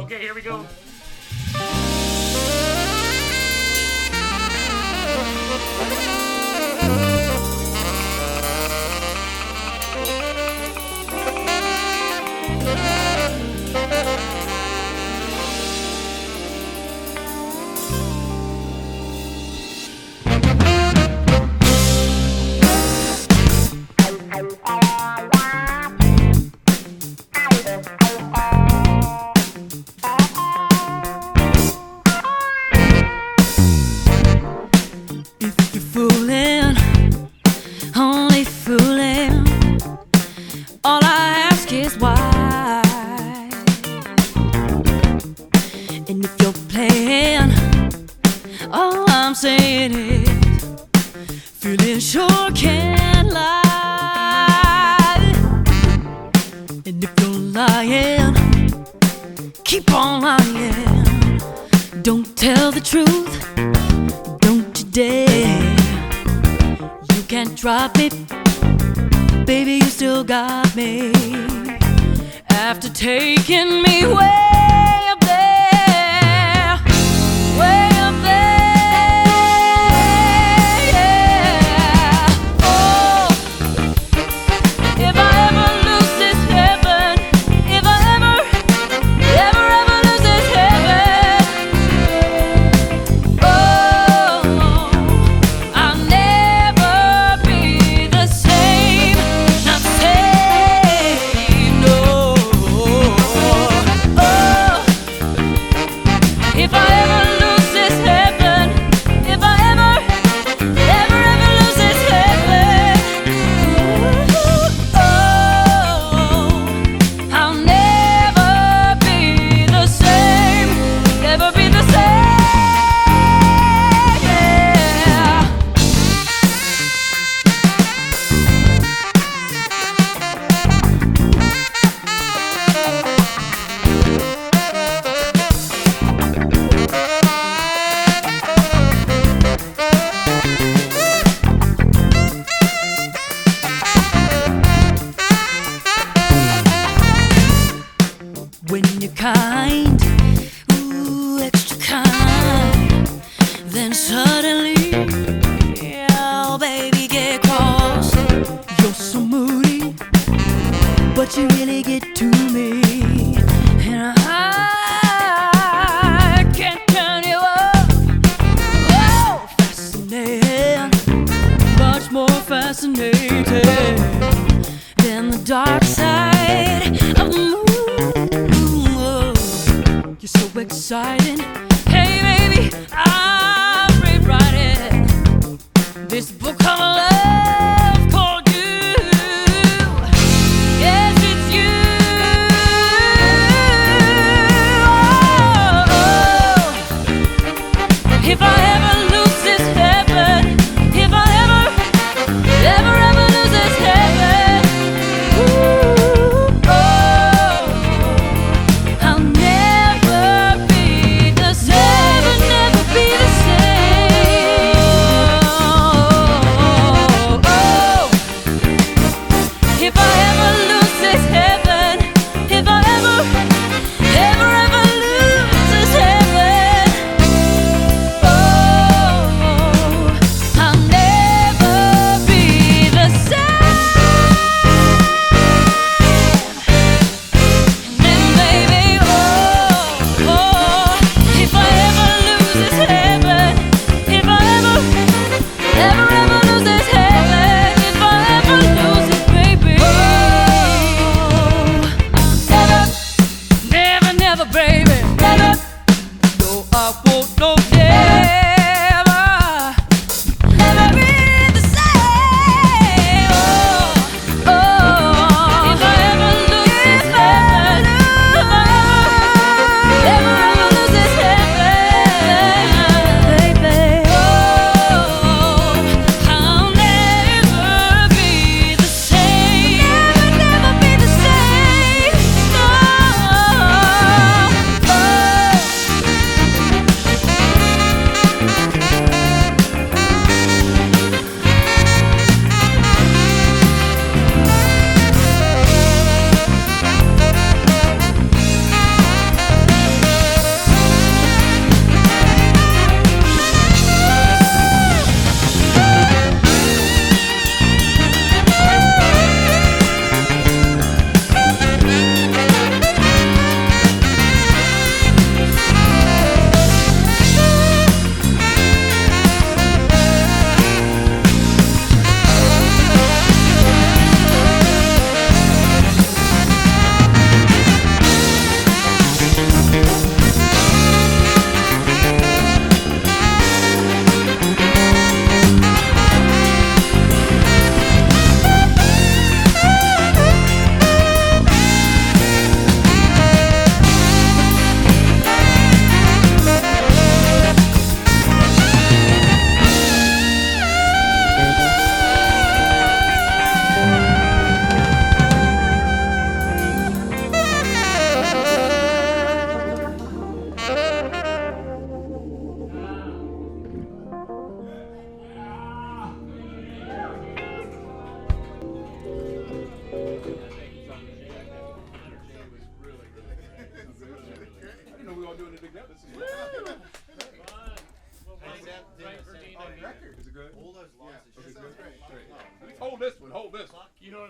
Okay, here we go. If you're fooling, only fooling, all I ask is why. And if you're playing, all I'm saying is feeling sure can't lie. And if you're lying, keep on lying. Don't tell the truth, don't you dare. You can't drop me, baby, you still got me. After taking me way up there, way up there, yeah. Oh, if I ever lose this heaven, if I ever lose this heaven, oh, I'll never be the same, not the same, no. Oh, if I ever lose this heaven, if I ever lose this heaven, oh, I'll never be the same, never be the same, yeah. When you're kind, ooh, extra kind, then suddenly, oh baby, get cross. You're so moody, but you really get to me, and I can't turn you up. Oh, fascinating, much more fascinating than the dark side of the moon. You're so exciting. Hey baby, I'm rewriting this book of love called you. Yes, it's you. Oh, if I ever lose this heaven, if I ever lose this heaven, ooh,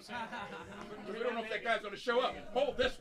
We don't know if that guy's going to show up. Hold this